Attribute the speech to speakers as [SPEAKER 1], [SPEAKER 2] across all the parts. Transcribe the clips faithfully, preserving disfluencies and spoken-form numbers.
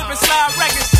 [SPEAKER 1] Slip and Slide Records.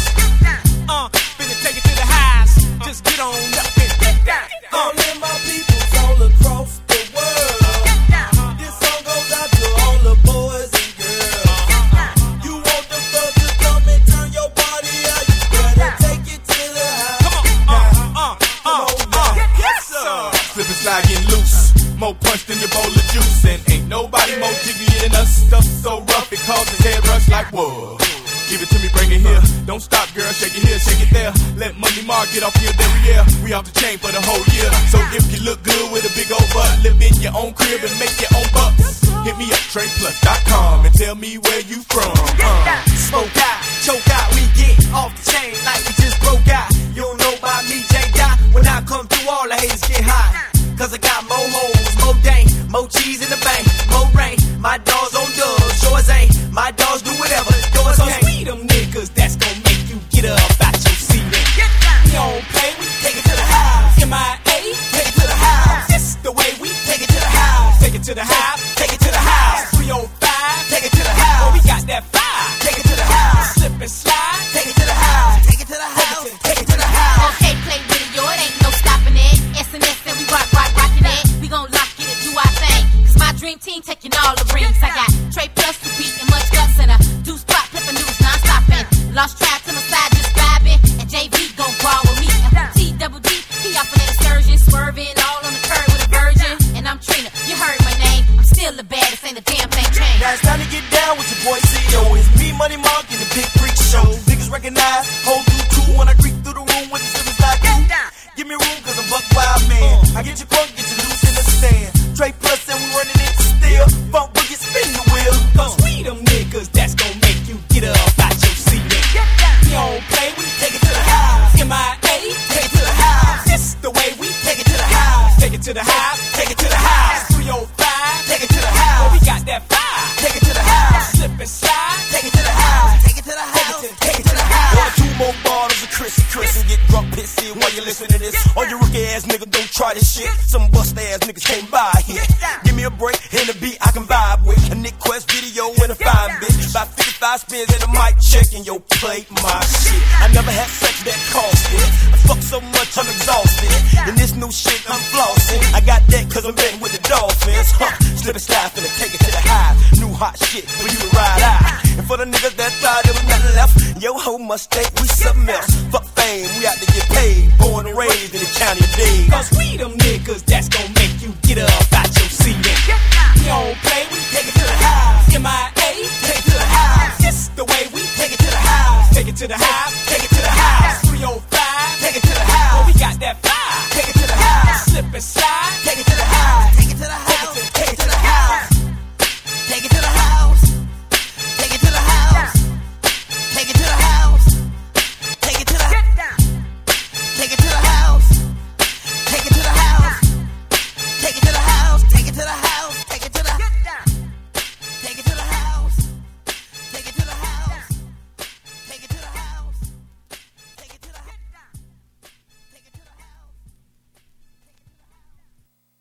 [SPEAKER 1] Uh, finna take it to the highs. Just get on up and get down.
[SPEAKER 2] All of my peoples all across the world. This song goes out to all the boys and girls. You want the thug to come and turn your body out, you better take it to the house.
[SPEAKER 1] Come on, uh, uh, uh, uh, yes sir.
[SPEAKER 3] Slip and slide getting loose, more punch than your bowl of juice, and ain't nobody more jiggy than us. Stuff so rough it causes head rush like whoa. Give it to me, bring it here. Don't stop, girl, shake it here, shake it there. Let Money Mark get off your derriere. We off the chain for the whole year. So if you look good with a big old butt, live in your own crib and make your own bucks. Hit me up, trade plus dot com, and tell me where you from. Uh.
[SPEAKER 1] Smoke out, choke out, we get off the chain like we just broke out. You don't know about me, J. Dot. When I come through, all the haters get hot. Cause I got more hoes, more dang, more cheese in the bank, more rain. My dogs on dubs, yours ain't. My dogs do whatever, yours can't. We them niggas that's gon' make you get up out your seat. We don't play, we take it to the house. M I A, take it to the house. This the way we take it to the house. Take it to the house, take it to the house. three oh five, take it to the house. Oh, we got that fire, take it to the house. Slip and slide, take it to the house. Take it to the house, take it to the house.
[SPEAKER 4] Okay, play with it, yo, it ain't no stopping it. S and S and we rock, rock, rockin' it. We gon' lock it and do our thing. Cause my dream team taking all the rings. I got Trey Plus, who beat and much guts and a deuce spot, flippin' news non-stoppin'. Lost track to my side, just vibing. And J V gon' brawl with me. And T double D, he off an excursion, swerving all on the curb with a virgin. And I'm Trina, you heard my name. I'm still the baddest, ain't a damn thing changed.
[SPEAKER 2] Now it's time to get down with your boy C E O. It's me, Money Mark, and the Big Freak Show. Niggas recognize, hold through two when I creep through the room with the slippers like you. Give me room, cause I'm buck wild man. I get you crunk, get you loose in the stand. Trey Plus, and we running it still. Funk boogie, spin the wheel.
[SPEAKER 1] Cause we them niggas that's gon' make you get up out your seat. We don't play, we take it to the house. M I A, take it to the house. This the way we take it to the house. Take it to the house, take it to the house. three oh five, take it to the house. Oh, we got that fire, take it to the house. Slip and slide, take it to the house. Take it to the house, take it to the house.
[SPEAKER 2] Order two more bottles of Chris Chris and get drunk pissy while you listen to this. All you rookie ass niggas don't try this shit. Some bust ass niggas can't buy here. Give me a break and a beat I can vibe with. A Nick Quest video and a fine bitch. About fifty-five spins and a mic check and yo play my shit. I never had sex that cost it. I fuck so much I'm exhausted. And this new shit I'm flossing. I got that cause I'm betting with the Dolphins. Huh. Slip and slide finna take it to the high. New hot shit for you to ride out. And for the niggas that thought there was nothing left, yo ho must think we something else. Fuck fame, we out to get paid. Born and raised in the county of Dade.
[SPEAKER 1] Cause we them niggas that's gon' make you get up out your seat. We don't play, we take it to the house. M I A, take it to the house. This the way we take it to the house. Take it to the house, take it